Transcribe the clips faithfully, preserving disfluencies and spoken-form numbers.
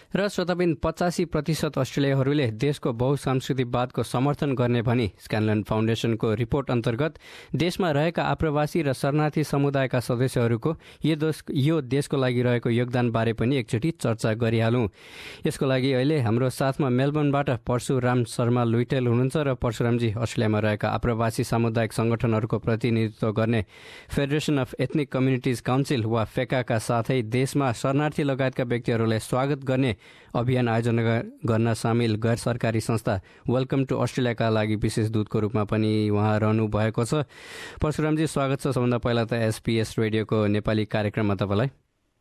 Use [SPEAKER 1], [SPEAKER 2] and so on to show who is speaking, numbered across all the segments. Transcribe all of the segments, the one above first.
[SPEAKER 1] र श्रोताबिन पचासी प्रतिशत अस्ट्रेलियाहरूले देशको बहुसांस्कृतिकवादको समर्थन गर्ने भनी स्क्यानलन फाउन्डेसनको रिपोर्ट अन्तर्गत देशमा रहेका आप्रवासी र शरणार्थी समुदायका सदस्यहरूको यो देश यो देशको लागि रहेको योगदानबारे पनि एकचोटि चर्चा गरिहालौँ। यसको लागि अहिले हाम्रो साथमा मेलबर्नबाट परशुराम शर्मा लुइटेल हुनुहुन्छ र परशुरामजी अस्ट्रेलियामा रहेका आप्रवासी सामुदायिक संगठनहरूको प्रतिनिधित्व गर्ने federation of ethnic communities council वा फेकाका साथै देशमा शरणार्थी लगायतका व्यक्तिहरूलाई स्वागत गर्ने अभियान आयोजना गर्न सामेल गैर सरकारी संस्था वेलकम टु अस्ट्रेलियाका लागि विशेष दूतको रूपमा पनि उहाँ रहनु भएको छ। परशुरामजी स्वागत छ सबभन्दा पहिला त एसपीएस रेडियोको नेपाली कार्यक्रममा तपाईँलाई।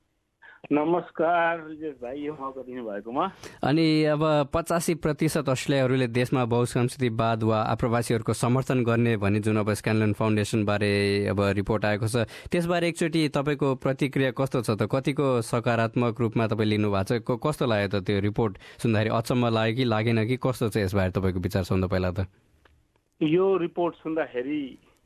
[SPEAKER 2] नमस्कार भाइ, यो मौका दिनुभएकोमा।
[SPEAKER 1] अनि अब पचासी प्रतिशत अस्ट्रेलियाहरूले देशमा बहुसांस्कृतिकवाद वा आप्रवासीहरूको समर्थन गर्ने भन्ने जुन अब स्क्यानलन फाउन्डेसनबारे अब रिपोर्ट आएको छ, त्यसबारे एकचोटि तपाईँको प्रतिक्रिया कस्तो छ त? कतिको सकारात्मक रूपमा तपाईँ लिनु भएको छ? कस्तो लाग्यो त त्यो रिपोर्ट सुन्दाखेरि? अचम्म लाग्यो कि लागेन कि कस्तो छ यसबारे तपाईँको विचार सबभन्दा पहिला त?
[SPEAKER 2] यो रिपोर्ट सुन्दाखेरि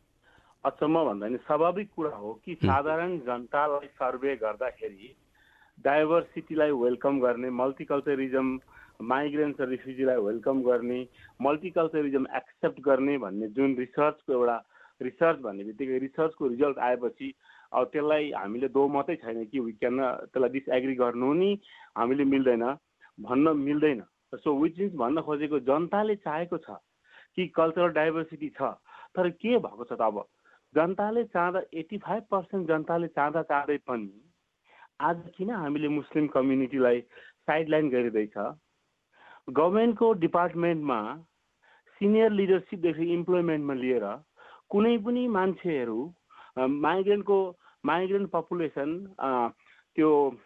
[SPEAKER 2] अचम्म भन्दा नि स्वाभाविक कुरा हो कि साधारण जनतालाई सर्वे गर्दाखेरि डाइभर्सिटीलाई वेलकम गर्ने, मल्टिकल्चरिजम, माइग्रेन्ट्स र रिफ्युजीलाई वेलकम गर्ने, मल्टिकल्चरिजम एक्सेप्ट गर्ने भन्ने जुन रिसर्चको एउटा रिसर्च भन्ने बित्तिकै रिसर्चको रिजल्ट आएपछि अब त्यसलाई हामीले दो मात्रै छैन कि वी क्यान त्यसलाई डिसएग्री गर्नु नि हामीले मिल्दैन भन्न मिल्दैन। सो विच इज भन्न खोजेको जनताले चाहेको छ कि कल्चरल डाइभर्सिटी छ, तर के भएको छ त अब जनताले चाहँदा एट्टी फाइभ पर्सेन्ट जनताले चाहँदा चाहँदै पनि आज किन हामीले मुस्लिम कम्युनिटीलाई साइडलाइन गरिँदैछ? गभर्मेन्टको डिपार्टमेन्टमा सिनियर लिडरसिपदेखि इम्प्लोइमेन्टमा लिएर कुनै पनि मान्छेहरू माइग्रेन्टको माइग्रेन्ट पपुलेसन त्यो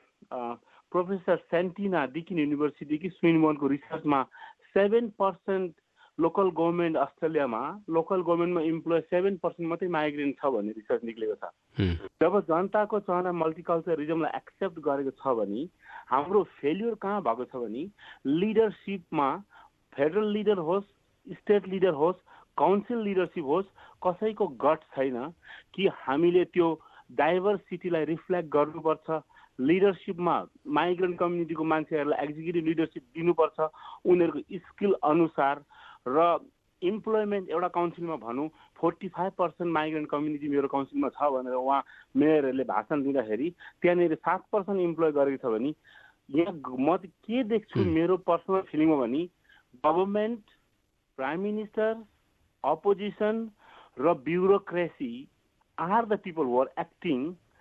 [SPEAKER 2] प्रोफेसर सेन्टिना डिकिन युनिभर्सिटी कि स्विनबर्नको रिसर्चमा सेभेन पर्सेन्ट लोकल गभर्मेन्ट अस्ट्रेलियामा लोकल गभर्मेन्टमा इम्प्लोय सेभेन पर्सेन्ट मात्रै माइग्रेन्ट छ भन्ने रिसर्च निक्लेको छ। जब जनताको चाहना मल्टिकल्चरिजमलाई एक्सेप्ट गरेको छ भने हाम्रो फेल्युर कहाँ भएको छ भने लिडरसिपमा फेडरल लिडर होस्, स्टेट लिडर होस्, काउन्सिल लिडरसिप होस्, कसैको गट छैन कि हामीले त्यो डाइभर्सिटीलाई रिफ्लेक्ट गर्नुपर्छ। लिडरसिपमा माइग्रेन्ट कम्युनिटीको मान्छेहरूलाई एक्जिक्युटिभ लिडरसिप दिनुपर्छ उनीहरूको स्किल अनुसार। र इम्प्लोइमेन्ट एउटा काउन्सिलमा भनौँ forty five percent migrant community मेरो काउन्सिलमा छ भनेर उहाँ मेयरहरूले भाषण दिँदाखेरि त्यहाँनिर सात पर्सेन्ट इम्प्लोय गरेको छ भने यहाँ म के देख्छु मेरो पर्सनल फिलिङमा भने गभर्मेन्ट, प्राइम मिनिस्टर, अपोजिसन र bureaucracy are the people who are acting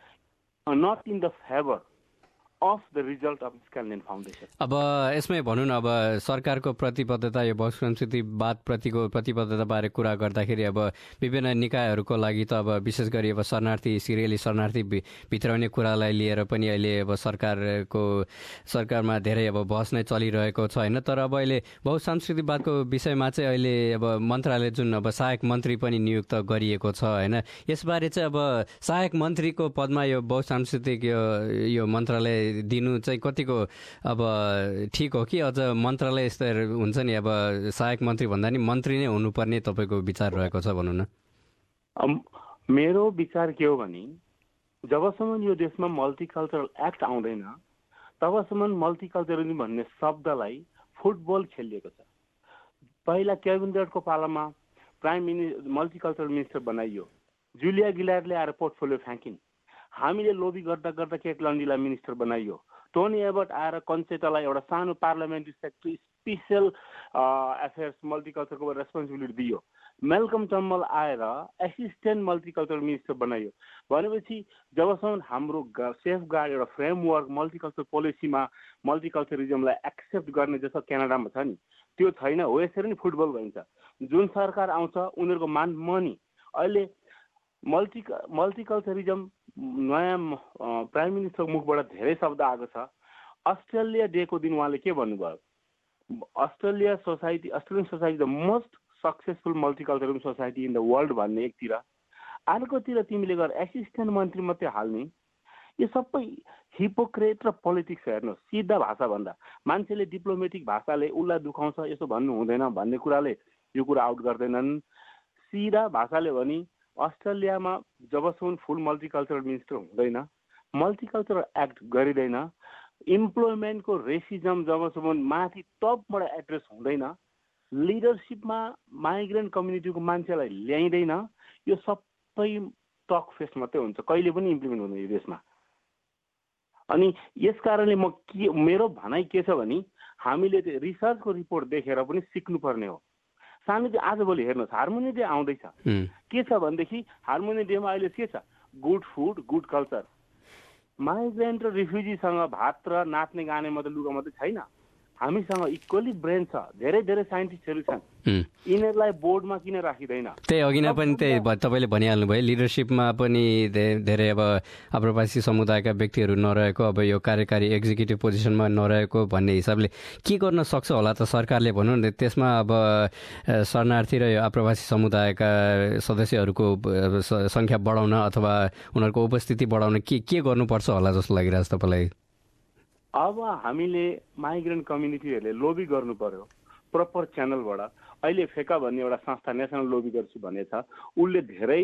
[SPEAKER 2] not in the favour of the result of Scanlon foundation.
[SPEAKER 1] अब यसमै भनौँ न, अब सरकारको प्रतिबद्धता यो बहुसांस्कृतिकवाद प्रतिको प्रतिबद्धताबारे कुरा गर्दाखेरि अब विभिन्न निकायहरूको लागि त अब विशेष गरी अब शरणार्थी सिरियली शरणार्थी भित्राउने कुरालाई लिएर पनि अहिले अब सरकारको सरकारमा धेरै अब बहस नै चलिरहेको छ होइन। तर अब अहिले बहुसांस्कृतिकवादको विषयमा चाहिँ अहिले अब मन्त्रालय जुन अब सहायक मन्त्री पनि नियुक्त गरिएको छ होइन। यसबारे चाहिँ अब सहायक मन्त्रीको पदमा यो बहुसांस्कृतिक यो यो मन्त्रालय दिनु चाहिँ कतिको अब ठिक हो कि अझ मन्त्रालय यस्तो हुन्छ नि अब सहायक मन्त्री भन्दा नि मन्त्री नै हुनुपर्ने तपाईँको विचार रहेको छ भनौँ न?
[SPEAKER 2] मेरो विचार के हो भने जबसम्म यो देशमा मल्टिकल्चरल एक्ट आउँदैन तबसम्म मल्टिकल्चरलिजम भन्ने शब्दलाई फुटबल खेलिएको छ। पहिला क्याबिनेटको पालामा प्राइम मिनिस्टर मल्टिकल्चरल मिनिस्टर बनाइयो, जुलिया गिलार्डले आएर पोर्टफोलियो फ्याँकिन्, हामीले लोबी गर्दा गर्दा केट लन्डीलाई मिनिस्टर बनाइयो, टोनी एबर्ट आएर कन्सेटालाई एउटा सानो पार्लियामेन्ट्री सेक्रेटरी स्पेसल अफेयर्स मल्टिकल्चरको रेस्पोन्सिबिलिटी दियो, मेलकम टम्बल आएर एसिस्टेन्ट मल्टिकल्चरल मिनिस्टर बनाइयो। भनेपछि जबसम्म हाम्रो सेफ गार्ड एउटा फ्रेमवर्क मल्टिकल्चर पोलिसीमा मल्टिकल्चरिजमलाई एक्सेप्ट गर्ने जस्तो क्यानाडामा छ नि त्यो छैन, हो यसरी नै फुटबल भइन्छ। जुन सरकार आउँछ उनीहरूको मान मनी अहिले मल्टी मल्टिकल्चरिजम नयाँ प्राइम मिनिस्टरको मुखबाट धेरै शब्द आएको छ। अस्ट्रेलिया डेको दिन उहाँले के भन्नुभयो? Australia society Australian society the most successful multicultural society in the world भन्ने एकतिर, अर्कोतिर तिमीले गएर एसिस्टेन्ट मन्त्री मात्रै हाल्ने, यो सबै हिपोक्रेट र पोलिटिक्स हेर्नुहोस्। सिधा भाषा भन्दा मान्छेले डिप्लोमेटिक भाषाले उसलाई दुखाउँछ यसो भन्नु हुँदैन भन्ने कुराले यो कुरा आउट गर्दैनन्। सिधा भाषाले भने अस्ट्रेलियामा जबसम्म फुल मल्टिकल्चरल मिनिस्टर हुँदैन, मल्टिकल्चरल एक्ट गरिँदैन, इम्प्लोइमेन्टको रेसिजम जबसम्म माथि टपबाट एड्रेस हुँदैन, लिडरसिपमा माइग्रेन्ट कम्युनिटीको मान्छेलाई ल्याइँदैन, यो सबै टक फेस्ट मात्रै हुन्छ, कहिले पनि इम्प्लिमेन्ट हुँदैन यो देशमा। अनि यस कारणले म के मेरो भनाइ के छ भने हामीले रिसर्चको रिपोर्ट देखेर पनि सिक्नुपर्ने हो। सानो चाहिँ आजभोलि हेर्नुहोस्, हार्मोनी डे आउँदैछ, के छ भनेदेखि हार्मोनी डेमा अहिले के छ, good food good culture. Migrant र रिफ्युजीसँग भात र नाच्ने गाने मात्रै लुगा मात्रै छैन, हामीसँग इक्वली ब्रेन छ, धेरै धेरै साइन्टिस्टहरू छन्, यिनीहरूलाई बोर्डमा किन राखिँदैन?
[SPEAKER 1] त्यही अघि नै पनि त्यही तपाईँले भनिहाल्नु भयो, लिडरसिपमा पनि धेरै अब आप्रवासी समुदायका व्यक्तिहरू नरहेको, अब यो कार्यकारी एक्जिक्युटिभ पोजिसनमा नरहेको भन्ने हिसाबले के गर्न सक्छ होला त सरकारले भनौँ न? त्यसमा अब शरणार्थी र यो आप्रवासी समुदायका सदस्यहरूको सङ्ख्या बढाउन अथवा उनीहरूको उपस्थिति बढाउन के के गर्नुपर्छ होला जस्तो लागिरहेछ तपाईँलाई?
[SPEAKER 2] अब हामीले माइग्रेन्ट कम्युनिटीहरूले लोबी गर्नु पर्यो प्रपर च्यानलबाट। अहिले फेका भन्ने एउटा संस्था नेसनल लोबी गर्छु भनेछ, उसले धेरै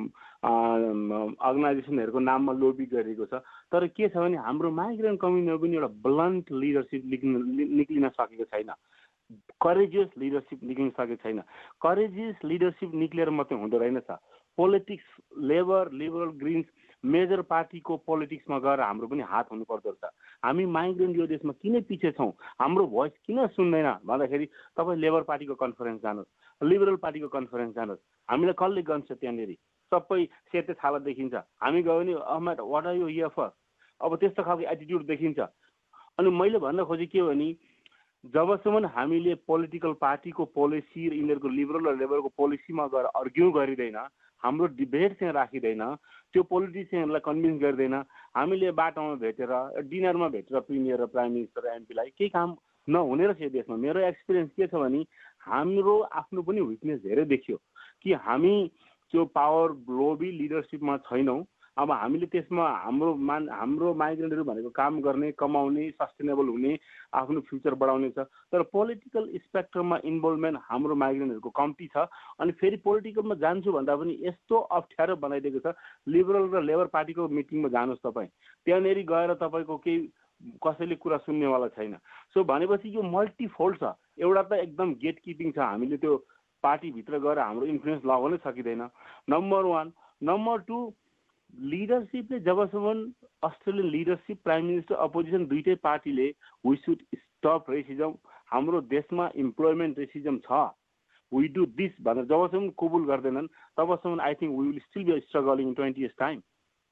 [SPEAKER 2] अर्गनाइजेसनहरूको नाममा लोबी गरेको छ। तर के छ भने हाम्रो माइग्रेन्ट कम्युनिटीमा पनि एउटा ब्लन्ट लिडरसिप निक्लिन सकेको छैन, करेजियस लिडरसिप निक्लिन सकेको छैन। करेजियस लिडरसिप निक्लेर मात्रै हुँदो रहेनछ, politics labour liberal greens major पार्टीको पोलिटिक्समा गएर हाम्रो पनि हात हुनुपर्दो रहेछ। हामी माइग्रेन्ट यो देशमा किन पछि छौँ, हाम्रो भोइस किन सुन्दैन भन्दाखेरि तपाईँ लेबर पार्टीको कन्फरेन्स जानुहोस्, लिबरल पार्टीको कन्फरेन्स जानुहोस्, हामीलाई कसले गन्छ त्यहाँनिर सबै सेते छाला देखिन्छ। हामी गयो भने Ahmed what are you here for, अब त्यस्तो खालको एटिट्युड देखिन्छ। अनि मैले भन्न खोजेँ के भने जबसम्म हामीले पोलिटिकल पार्टीको पोलिसी र यिनीहरूको लिबरल र लेबरको पोलिसीमा गएर अर्ग्यु गरिँदैन, हाम्रो डिबेट चाहिँ राखिँदैन, त्यो पोलिटिसियनहरूलाई कन्भिन्स गर्दैन, हामीले बाटोमा भेटेर डिनरमा भेटेर प्रिमियर र प्राइम मिनिस्टर र एमपीलाई केही काम नहुने रहेछ यो देशमा। मेरो एक्सपिरियन्स के छ भने हाम्रो आफ्नो पनि विकनेस धेरै देखियो कि हामी त्यो पावर लोभी लिडरसिपमा छैनौँ। अब हामीले त्यसमा हाम्रो मान हाम्रो माइग्रेन्टहरू भनेको काम गर्ने, कमाउने, सस्टेनेबल हुने, आफ्नो फ्युचर बढाउने छ। तर पोलिटिकल स्पेक्ट्रममा इन्भल्भमेन्ट हाम्रो माइग्रेन्टहरूको कम्ती छ। अनि फेरि पोलिटिकलमा जान्छु भन्दा पनि यस्तो अप्ठ्यारो बनाइदिएको छ, लिबरल र लेबर पार्टीको मिटिङमा जानुहोस् तपाईँ, त्यहाँनिर गएर तपाईँको केही कसैले कुरा सुन्नेवाला छैन। सो भनेपछि यो मल्टिफोल्ड छ। एउटा त एकदम गेट किपिङ छ, हामीले त्यो पार्टीभित्र गएर हाम्रो इन्फ्लुएन्स लगाउनै सकिँदैन, नम्बर वान। नम्बर टू, लिडरसिपले जबसम्म Australian leadership, prime minister, opposition दुईटै पार्टीले वी सुड स्टप रेसिजम, हाम्रो देशमा इम्प्लोइमेन्ट रेसिजम छ, वी डु दिस भनेर जबसम्म कबुल गर्दैनन् तबसम्म I think we will still be struggling in twenty years time.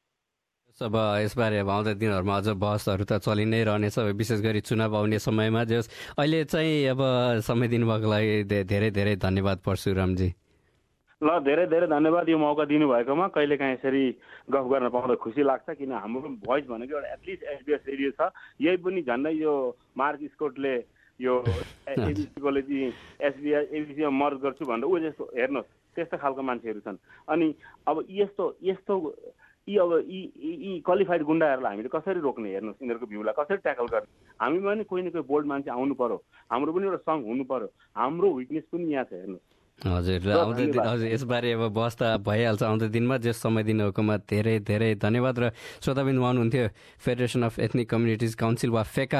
[SPEAKER 1] अब यसबारे अब आउँदा दिनहरूमा अझ बहसहरू त चलि नै रहनेछ, विशेष गरी चुनाव आउने समयमा। जस अहिले चाहिँ अब समय दिनुभएको लागि धेरै धेरै धन्यवाद परशुरामजी।
[SPEAKER 2] ल धेरै धेरै धन्यवाद यो मौका दिनुभएकोमा। कहिलेकाहीँ यसरी गफ गर्न पाउँदा खुसी लाग्छ, किन हाम्रो भोइस भनेको एउटा एटलिस्ट एसबिएस रेडियो छ, यही पनि झन्डै यो मार्क स्कोटले यो एबिसीकोले चाहिँ एसबिएस एबिसीमा मर्ज गर्छु भनेर ऊ जस्तो हेर्नुहोस् त्यस्तो खालको मान्छेहरू छन्। अनि अब यस्तो यस्तो यी अब यी यी क्वालिफाइड गुन्डाहरूलाई हामीले कसरी रोक्ने, हेर्नुहोस् यिनीहरूको भ्यूलाई कसरी ट्याकल गर्ने। हामीमा पनि कोही न कोही बोल्ड मान्छे आउनु पर्यो, हाम्रो पनि एउटा सङ्घ हुनु पर्यो, हाम्रो विकनेस पनि यहाँ छ हेर्नुहोस्।
[SPEAKER 1] हजुर आउँदो दिन हजुर यसबारे अब बहस त भइहाल्छ आउँदो दिनमा। जस समय दिनुभएकोमा धेरै धेरै धन्यवाद। र श्रोताबिन्दु हुनुहुन्थ्यो federation of ethnic communities council वा फेका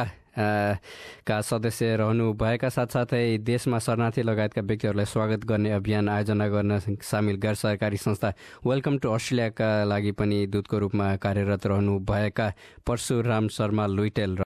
[SPEAKER 1] का सदस्य रहनुभएका, साथसाथै देशमा शरणार्थी लगायतका व्यक्तिहरूलाई स्वागत गर्ने अभियान आयोजना गर्न सामेल गैर सरकारी संस्था वेलकम टु अस्ट्रेलियाका लागि पनि दूतको रूपमा कार्यरत रहनुभएका परशुराम शर्मा लुइटेल